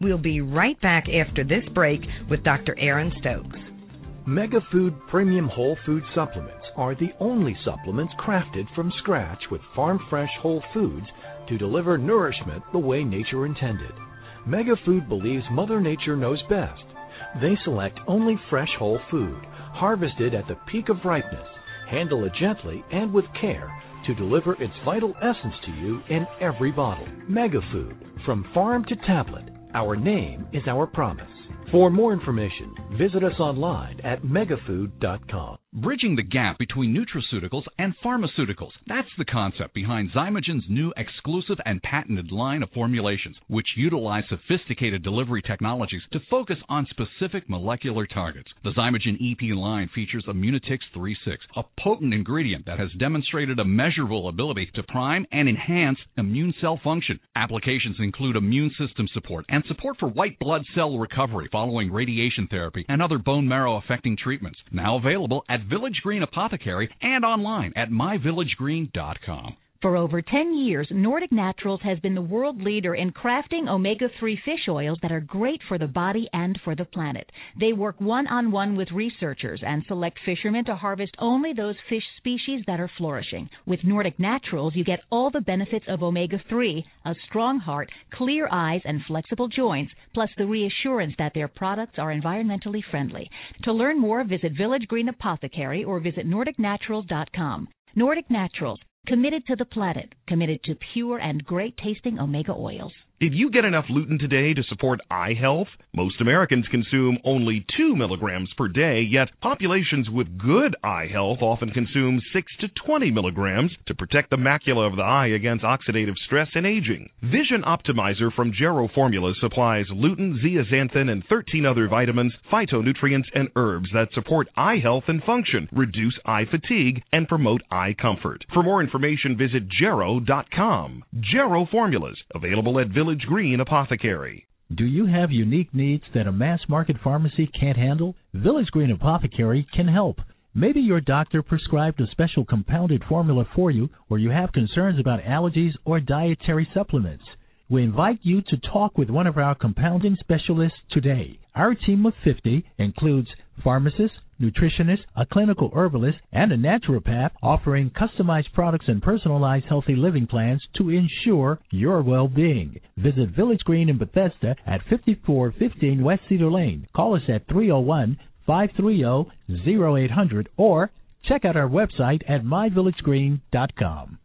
We'll be right back after this break with Doctor Aaron Stokes. MegaFood Premium Whole Food Supplements are the only supplements crafted from scratch with farm-fresh whole foods to deliver nourishment the way nature intended. MegaFood believes Mother Nature knows best. They select only fresh whole food, harvested at the peak of ripeness, handle it gently and with care to deliver its vital essence to you in every bottle. MegaFood, from farm to tablet, our name is our promise. For more information, visit us online at megafood dot com. Bridging the gap between nutraceuticals and pharmaceuticals. That's the concept behind Zymogen's new exclusive and patented line of formulations, which utilize sophisticated delivery technologies to focus on specific molecular targets. The Zymogen E P line features Immunotix three six, a potent ingredient that has demonstrated a measurable ability to prime and enhance immune cell function. Applications include immune system support and support for white blood cell recovery following radiation therapy and other bone marrow affecting treatments. Now available at Village Green Apothecary and online at my village green dot com. For over ten years, Nordic Naturals has been the world leader in crafting omega three fish oils that are great for the body and for the planet. They work one-on-one with researchers and select fishermen to harvest only those fish species that are flourishing. With Nordic Naturals, you get all the benefits of omega three, a strong heart, clear eyes, and flexible joints, plus the reassurance that their products are environmentally friendly. To learn more, visit Village Green Apothecary or visit nordic naturals dot com. Nordic Naturals, committed to the planet, committed to pure and great-tasting omega oils. Did you get enough lutein today to support eye health? Most Americans consume only two milligrams per day, yet populations with good eye health often consume six to twenty milligrams to protect the macula of the eye against oxidative stress and aging. Vision Optimizer from Gero Formula supplies lutein, zeaxanthin, and thirteen other vitamins, phytonutrients, and herbs that support eye health and function, reduce eye fatigue, and promote eye comfort. For more information, visit gero dot com. Gero Formulas, available at Village Green Apothecary. Do you have unique needs that a mass-market pharmacy can't handle? Village Green Apothecary can help. Maybe your doctor prescribed a special compounded formula for you, or you have concerns about allergies or dietary supplements. We invite you to talk with one of our compounding specialists today. Our team of fifty includes pharmacists, nutritionists, a clinical herbalist, and a naturopath offering customized products and personalized healthy living plans to ensure your well-being. Visit Village Green in Bethesda at fifty-four fifteen West Cedar Lane. Call us at three oh one, five three oh, oh eight hundred or check out our website at my village green dot com.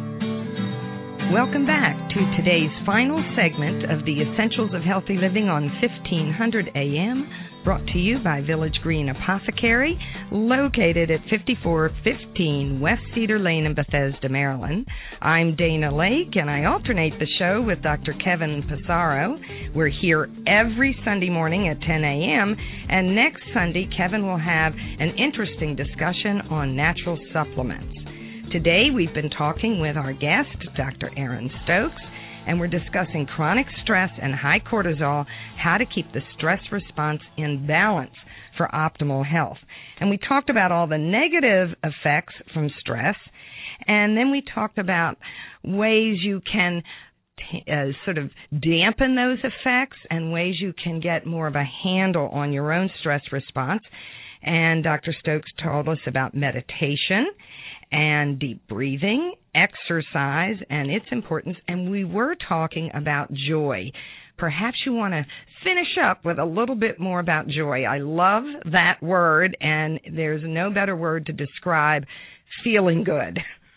Welcome back to today's final segment of the Essentials of Healthy Living on fifteen hundred A M, brought to you by Village Green Apothecary, located at fifty-four fifteen West Cedar Lane in Bethesda, Maryland. I'm Dana Lake, and I alternate the show with Doctor Kevin Passaro. We're here every Sunday morning at ten A M, and next Sunday, Kevin will have an interesting discussion on natural supplements. Today, we've been talking with our guest, Doctor Aaron Stokes, and we're discussing chronic stress and high cortisol, how to keep the stress response in balance for optimal health. And we talked about all the negative effects from stress, and then we talked about ways you can t- uh, sort of dampen those effects and ways you can get more of a handle on your own stress response. And Doctor Stokes told us about meditation and deep breathing, exercise, and its importance. And we were talking about joy. Perhaps you want to finish up with a little bit more about joy. I love that word, and there's no better word to describe feeling good.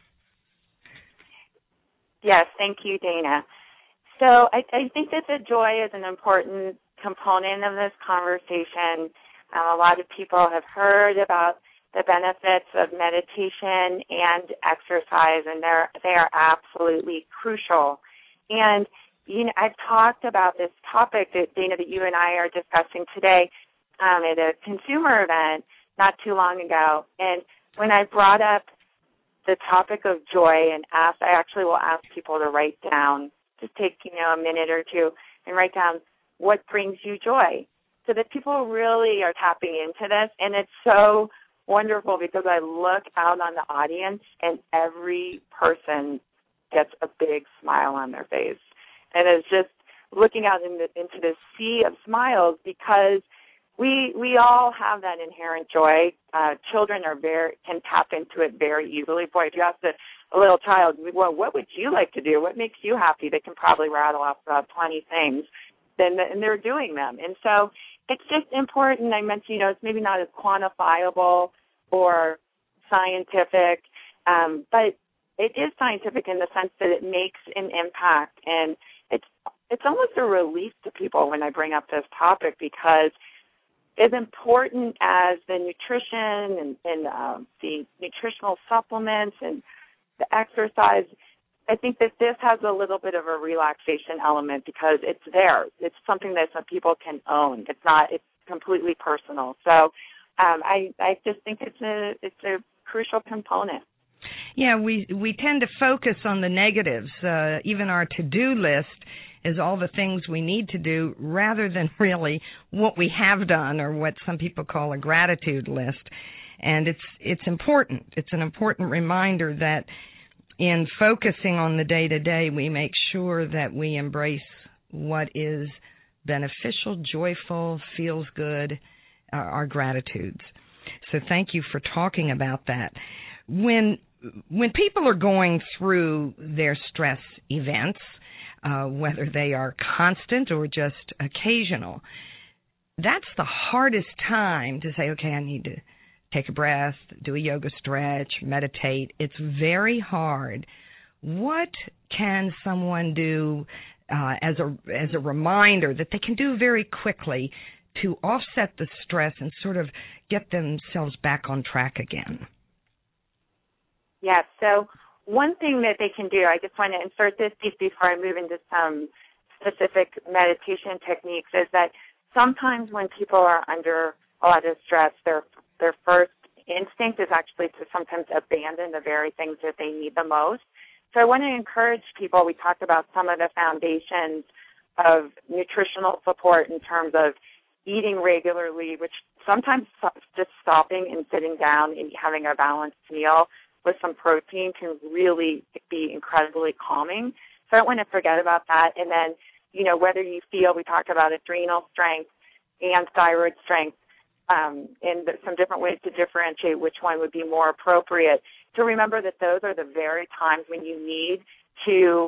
Yes, thank you, Dana. So I, I think that the joy is an important component of this conversation. Um, a lot of people have heard about the benefits of meditation and exercise, and they're, they are absolutely crucial. And, you know, I've talked about this topic that, Dana, that you and I are discussing today um, at a consumer event not too long ago. And when I brought up the topic of joy and asked, I actually will ask people to write down, just take, you know, a minute or two and write down what brings you joy, so that people really are tapping into this. And it's so wonderful because I look out on the audience and every person gets a big smile on their face. And it's just looking out in the, into the sea of smiles, because we we all have that inherent joy. Uh, children are very can tap into it very easily. Boy, if you ask a, a little child, well, what would you like to do? What makes you happy? They can probably rattle off about twenty things, then and they're doing them. And so it's just important. I mentioned, you know, it's maybe not as quantifiable or scientific, um, but it is scientific in the sense that it makes an impact, and it's it's almost a relief to people when I bring up this topic, because as important as the nutrition and, and um, the nutritional supplements and the exercise, I think that this has a little bit of a relaxation element because it's theirs. It's something that some people can own. It's not. It's completely personal. So um, I I just think it's a it's a crucial component. Yeah, we we tend to focus on the negatives. Uh, even our to-do list is all the things we need to do rather than really what we have done, or what some people call a gratitude list. And it's it's important. It's an important reminder that in focusing on the day-to-day, we make sure that we embrace what is beneficial, joyful, feels good, uh, our gratitudes. So thank you for talking about that. When when people are going through their stress events, uh, whether they are constant or just occasional, that's the hardest time to say, okay, I need to take a breath, do a yoga stretch, meditate. It's very hard. What can someone do uh, as a as a reminder that they can do very quickly to offset the stress and sort of get themselves back on track again? Yes, so one thing that they can do, I just want to insert this piece before I move into some specific meditation techniques, is that sometimes when people are under a lot of stress, their their first instinct is actually to sometimes abandon the very things that they need the most. So I want to encourage people, we talked about some of the foundations of nutritional support in terms of eating regularly, which sometimes just stopping and sitting down and having a balanced meal with some protein can really be incredibly calming. So I don't want to forget about that. And then, you know, whether you feel, we talked about adrenal strength and thyroid strength, um, and some different ways to differentiate which one would be more appropriate, to remember that those are the very times when you need to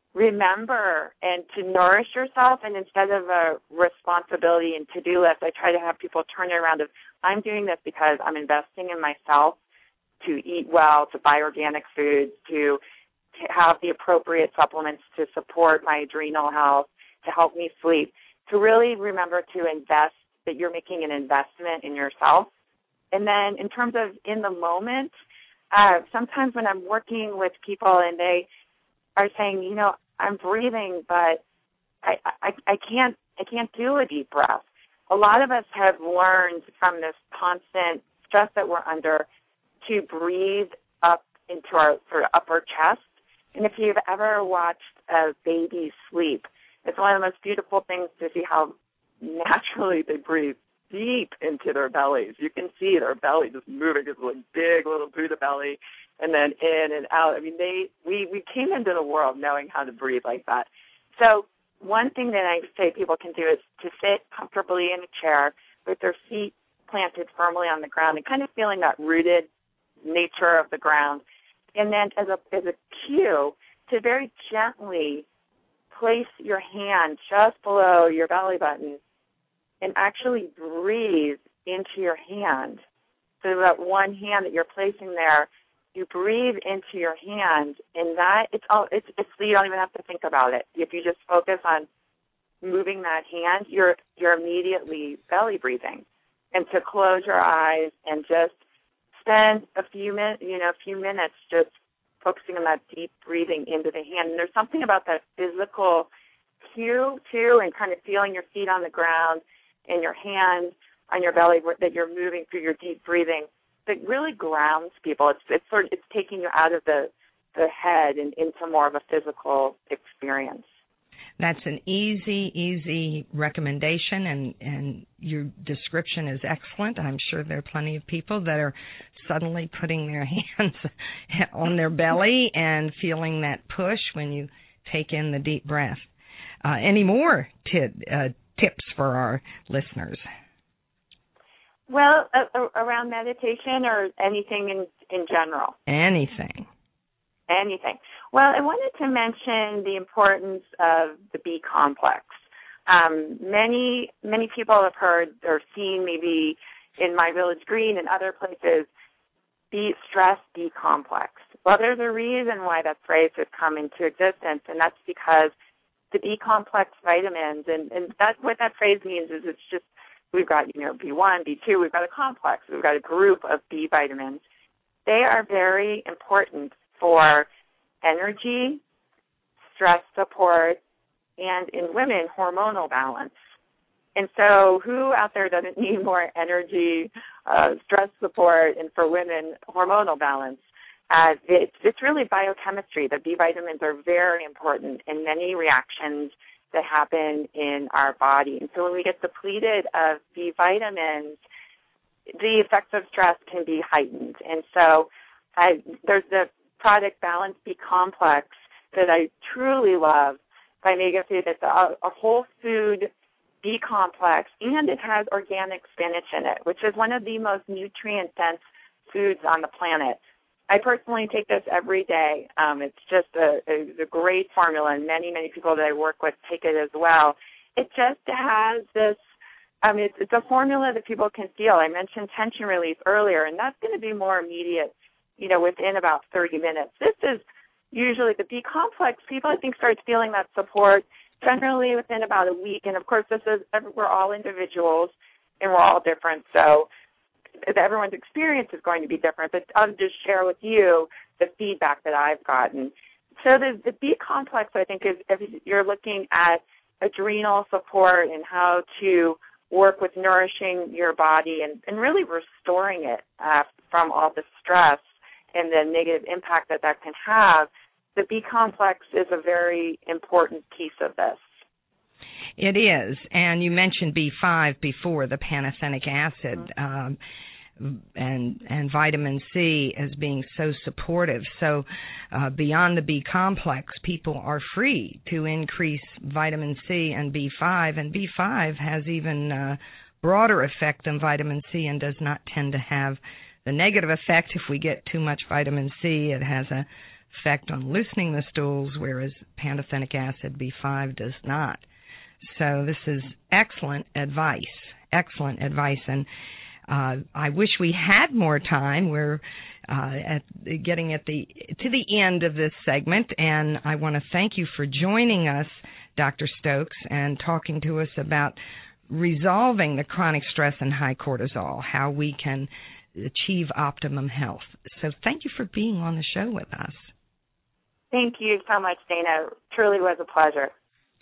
remember and to nourish yourself. And instead of a responsibility and to-do list, I try to have people turn it around of, I'm doing this because I'm investing in myself to eat well, to buy organic foods, to, to have the appropriate supplements to support my adrenal health, to help me sleep, to really remember to invest, that you're making an investment in yourself. And then in terms of in the moment, uh, sometimes when I'm working with people and they are saying, you know, I'm breathing, but I, I, I can't I can't do a deep breath. A lot of us have learned from this constant stress that we're under to breathe up into our sort of upper chest. And if you've ever watched a baby sleep, it's one of the most beautiful things to see how naturally they breathe deep into their bellies. You can see their belly just moving, it's like big little Buddha belly, and then in and out. I mean, they we, we came into the world knowing how to breathe like that. So one thing that I say people can do is to sit comfortably in a chair with their feet planted firmly on the ground and kind of feeling that rooted nature of the ground. And then as a as a cue to very gently place your hand just below your belly button and actually breathe into your hand. So that one hand that you're placing there, you breathe into your hand, and that it's all it's, it's you don't even have to think about it. If you just focus on moving that hand, you're you're immediately belly breathing. And to close your eyes and just spend a few minutes, you know, a few minutes just focusing on that deep breathing into the hand. And there's something about that physical cue too, and kind of feeling your feet on the ground and your hand on your belly that you're moving through your deep breathing that really grounds people. It's it's sort of it's taking you out of the the head and into more of a physical experience. That's an easy, easy recommendation, and, and your description is excellent. I'm sure there are plenty of people that are suddenly putting their hands on their belly and feeling that push when you take in the deep breath. uh, any more t- uh, tips for our listeners? Well, uh, around meditation or anything in, in general? Anything. Anything. Well, I wanted to mention the importance of the B complex. Um, many, many people have heard or seen maybe in My Village Green and other places, B stress B complex. Well, there's a reason why that phrase has come into existence, and that's because the B complex vitamins, and, and that what that phrase means is it's just we've got, you know, B one, B two, we've got a complex, we've got a group of B vitamins. They are very important for energy, stress support, and in women, hormonal balance. And so who out there doesn't need more energy, uh, stress support, and for women, hormonal balance? Uh, it's, it's really biochemistry. The B vitamins are very important in many reactions that happen in our body. And so when we get depleted of B vitamins, the effects of stress can be heightened. And so I, there's the product Balance B Complex that I truly love by MegaFood. It's a, a whole food B complex, and it has organic spinach in it, which is one of the most nutrient-dense foods on the planet. I personally take this every day. Um, it's just a, a, a great formula, and many, many people that I work with take it as well. It just has this, um, it's, it's a formula that people can feel. I mentioned tension relief earlier, and that's going to be more immediate, you know, within about thirty minutes. This is usually the B complex. People, I think, start feeling that support generally within about a week. And, of course, this is we're all individuals, and we're all different, so everyone's experience is going to be different, but I'll just share with you the feedback that I've gotten. So the, the B complex, I think, is if you're looking at adrenal support and how to work with nourishing your body and, and really restoring it uh, from all the stress and the negative impact that that can have, the B complex is a very important piece of this. It is, and you mentioned B five before, the pantothenic acid, um, and and vitamin C as being so supportive. So uh, beyond the B complex, people are free to increase vitamin C and B five, and B five has even uh, broader effect than vitamin C and does not tend to have the negative effect. If we get too much vitamin C, it has a effect on loosening the stools, whereas pantothenic acid, B five, does not. So this is excellent advice, excellent advice. And uh, I wish we had more time. We're uh, at getting at the to the end of this segment, and I want to thank you for joining us, Doctor Stokes, and talking to us about resolving the chronic stress and high cortisol, how we can achieve optimum health. So thank you for being on the show with us. Thank you so much, Dana. It truly was a pleasure.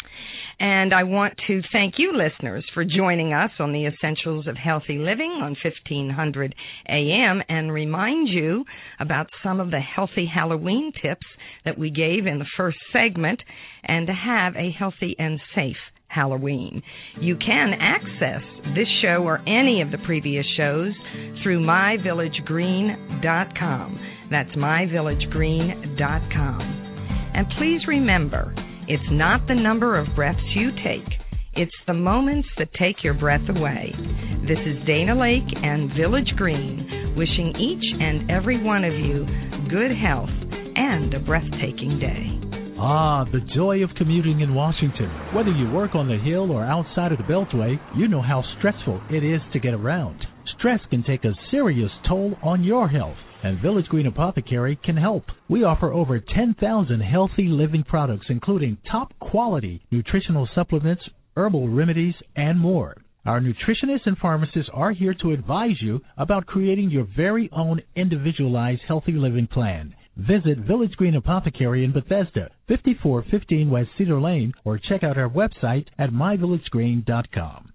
And I want to thank you, listeners, for joining us on the Essentials of Healthy Living on fifteen hundred A M, and remind you about some of the healthy Halloween tips that we gave in the first segment, and to have a healthy and safe Halloween. You can access this show or any of the previous shows through my village green dot com. That's my village green dot com. And please remember, it's not the number of breaths you take, it's the moments that take your breath away. This is Dana Lake and Village Green wishing each and every one of you good health and a breathtaking day. Ah, the joy of commuting in Washington. Whether you work on the Hill or outside of the Beltway, you know how stressful it is to get around. Stress can take a serious toll on your health, and Village Green Apothecary can help. We offer over ten thousand healthy living products, including top-quality nutritional supplements, herbal remedies, and more. Our nutritionists and pharmacists are here to advise you about creating your very own individualized healthy living plan. Visit Village Green Apothecary in Bethesda, fifty-four fifteen West Cedar Lane, or check out our website at my village green dot com.